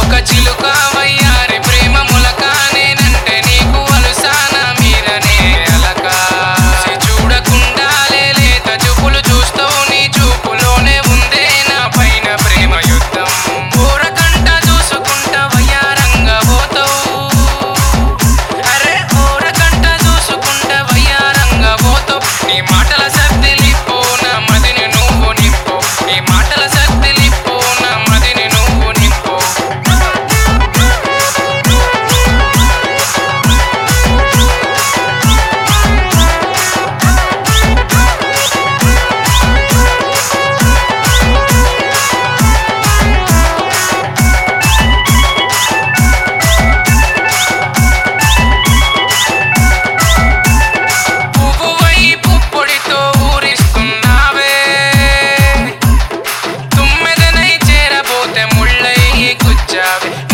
ఒక చిలుక వయ్యారి ప్రేమ మొలక నేనంటే నీకు అలుసాన మీదనే అలక చూడకుండా లేత చూపులు చూస్తావు నీ చూపులోనే ఉందే నా పైన ప్రేమ యుద్ధం ఊరకంట చూసుకుంటా వయ్యారంగా పోతావు అరే ఊరకంట చూసుకుంటా వయ్యారంగా పోతావు నీ మాటల సర్దిలిపో నా మదిని నువ్వు నింపు నీ మాటల సర్దిలిపో నా మదిని నువ్వు నింపు పువ్వువై పుప్పొడితో ఊరిస్తున్నావే తుమ్మెదనై చేరబోతే ముళ్ళై గుచ్చావే